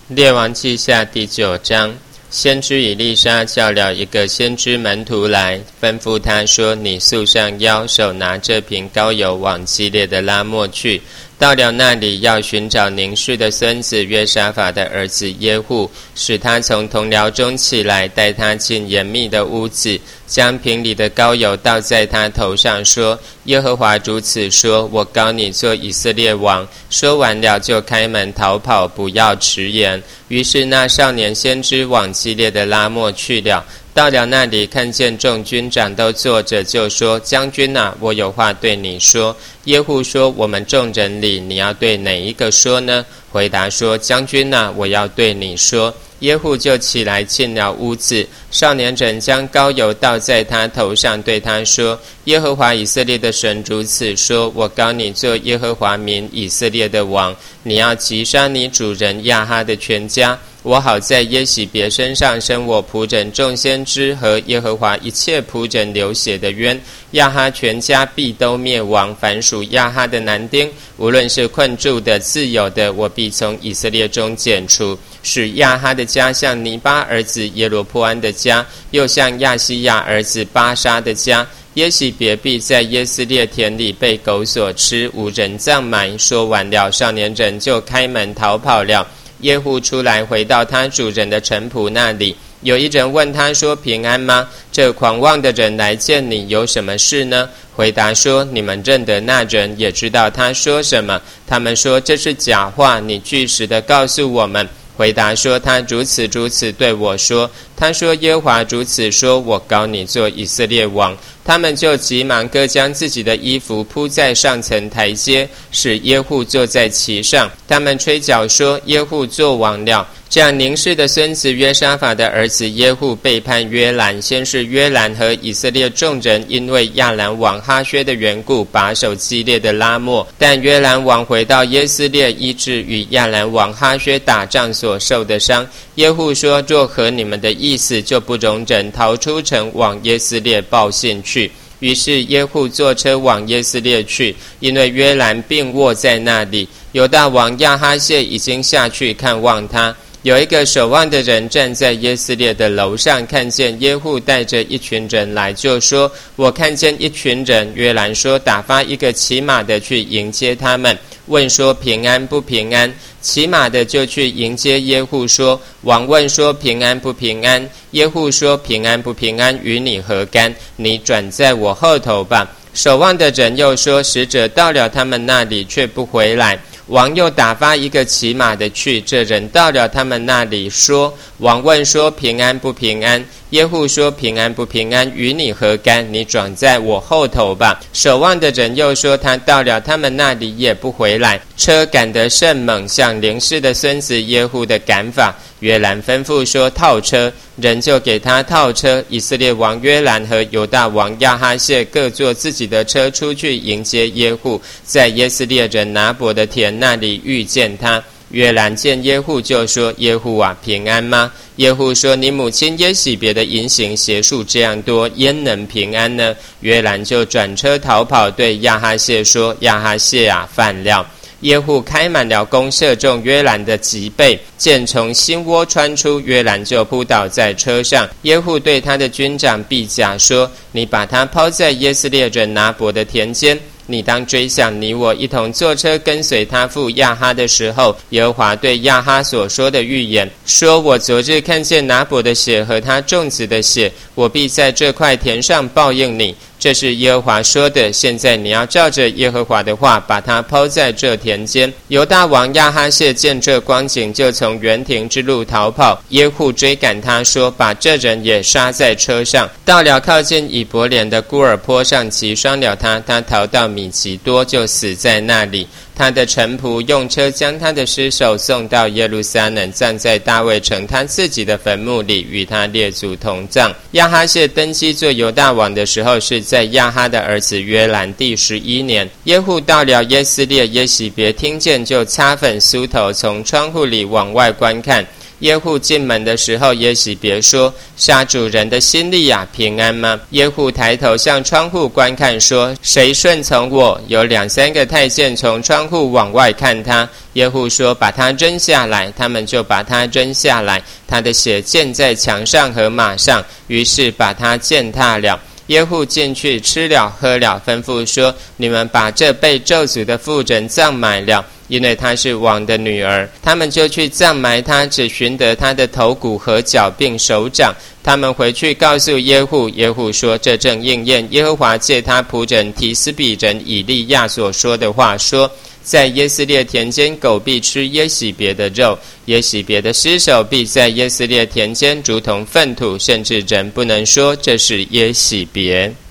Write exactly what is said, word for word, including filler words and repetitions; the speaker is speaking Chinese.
列王记下第九章，先知以利沙叫了一个先知门徒来，吩咐他说：你束上腰，手拿这瓶膏油，往基列的拉末去。到了那里，要寻找宁示的孙子约沙法的儿子耶户，使他从同僚中起来，带他进严密的屋子，将瓶里的膏油倒在他头上，说：耶和华如此说，我膏你做以色列王。说完了，就开门逃跑，不要迟延。于是那少年先知往基列的拉末去了。到了那里，看见众军长都坐着，就说：将军啊，我有话对你说。耶户说：我们众人里，你要对哪一个说呢？回答说：将军啊，我要对你说。耶户就起来进了屋子，少年人将膏油倒在他头上，对他说：耶和华以色列的神如此说，我膏你做耶和华民以色列的王，你要击杀你主人亚哈的全家，我好在耶洗别身上生我仆人众先知和耶和华一切仆人流血的冤。亚哈全家必都灭亡，凡属亚哈的男丁，无论是困住的自由的，我必从以色列中剪除，使亚哈的家像尼巴儿子耶罗波安的家，又像亚西亚儿子巴沙的家。耶洗别必在耶斯列田里被狗所吃，无人葬埋。说完了，少年人就开门逃跑了。耶户出来，回到他主人的臣仆那里。有一人问他说：平安吗？这狂妄的人来见你，有什么事呢？回答说：你们认得那人，也知道他说什么。他们说：这是假话，你据实的告诉我们。回答说：他如此如此对我说。他说：耶和华如此说，我膏你做以色列王。他们就急忙各将自己的衣服铺在上层台阶，使耶户坐在其上。他们吹角说：耶户做王了。这样宁示的孙子约沙法的儿子耶户背叛约兰，先是约兰和以色列众人因为亚兰王哈薛的缘故把守基列的拉末，但约兰王回到耶斯列，医治与亚兰王哈薛打仗所受的伤。耶户说：若合你们的意思，就不容忍，逃出城，往耶斯列报信去。于是耶户坐车往耶斯列去，因为约兰病卧在那里。犹大王亚哈谢已经下去看望他。有一个守望的人站在耶斯列的楼上，看见耶户带着一群人来，就说：我看见一群人。约兰说：打发一个骑马的去迎接他们，问说平安不平安。骑马的就去迎接耶户，说：王问说平安不平安？耶户说：平安不平安，与你何干？你转在我后头吧。守望的人又说：使者到了他们那里，却不回来。王又打发一个骑马的去，这人到了他们那里，说：王问说平安不平安？耶户说：平安不平安，与你何干？你转在我后头吧。守望的人又说：他到了他们那里，也不回来。车赶得甚猛，像宁示的孙子耶户的赶法。约兰吩咐说：套车，人就给他套车。以色列王约兰和犹大王亚哈谢各坐自己的车出去迎接耶户，在耶斯列人拿伯的田那里遇见他。约兰见耶户，就说：耶户啊，平安吗？耶户说：你母亲耶洗别的淫行邪术这样多，焉能平安呢？约兰就转车逃跑，对亚哈谢说：亚哈谢啊，犯了。耶户开满了弓，射中约兰的脊背，箭从心窝穿出，约兰就扑倒在车上。耶户对他的军长毕甲说：你把他抛在耶斯列人拿伯的田间，你当追想你我一同坐车跟随他父亚哈的时候，耶和华对亚哈所说的预言，说：我昨日看见拿伯的血和他众子的血，我必在这块田上报应你。这是耶和华说的，现在你要照着耶和华的话，把他抛在这田间。犹大王亚哈谢见这光景，就从园亭之路逃跑。耶户追赶他，说：把这人也杀在车上。到了靠近以伯莲的孤尔坡上，击伤了他，他逃到米吉多，就死在那里。他的臣仆用车将他的尸首送到耶路撒冷，葬在大卫城他自己的坟墓里，与他列祖同葬。亚哈谢登基做犹大王的时候，是在亚哈的儿子约兰第十一年。耶户到了耶斯列，耶洗别听见，就擦粉梳头，从窗户里往外观看。 耶户进门的时候，耶洗别说：杀主人的心里啊，平安吗？耶户抬头向窗户观看，说：谁顺从我？有两三个太监从窗户往外看他。耶户说：把他扔下来。他们就把他扔下来，他的血溅在墙上和马上，于是把他践踏了。耶户进去吃了喝了，吩咐说：你们把这被咒诅的妇人葬埋了，因为她是王的女儿。他们就去葬埋她，只寻得她的头骨和脚并手掌。他们回去告诉耶户，耶户说：这正应验耶和华借他仆人提斯比人以利亚所说的话，说：在耶斯列田间，狗必吃耶洗别的肉，耶洗别的尸首必在耶斯列田间如同粪土，甚至人不能说这是耶洗别。